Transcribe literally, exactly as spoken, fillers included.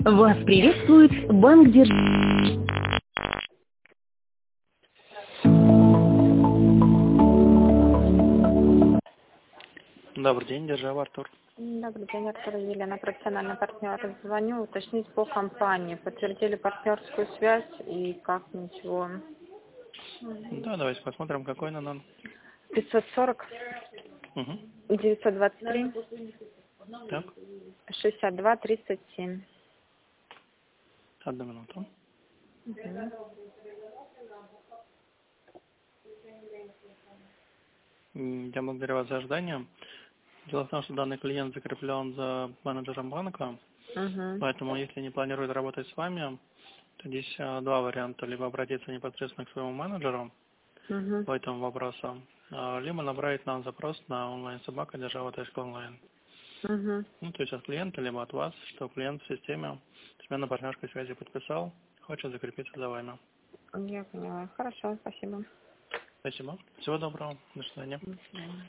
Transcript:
Вас приветствует Банк Держава. Добрый день, Держава, Артур. Добрый день, Артур, Елена, профессиональный партнер. Звоню уточнить по компании. Подтвердили партнерскую связь и как ничего. Да, давайте посмотрим, какой на нам. пятьсот сорок, Угу. девятьсот двадцать три, Так, шестьдесят два тридцать семь. одну минуту. Угу. М, Я благодарю вас за ожидание. Дело в том, что данный клиент закреплен за менеджером банка, Угу. поэтому если не планирует работать с вами, то здесь а, два варианта. Либо обратиться непосредственно к своему менеджеру Угу. по этому вопросу, а, либо направить нам запрос на онлайн-собака держава точка онлайн. Угу. Ну, то есть от клиента, либо от вас, что клиент в системе смену партнерской связи подписал, хочет закрепиться за вами. Я поняла. Хорошо, спасибо. Спасибо. Всего доброго. До свидания. До свидания.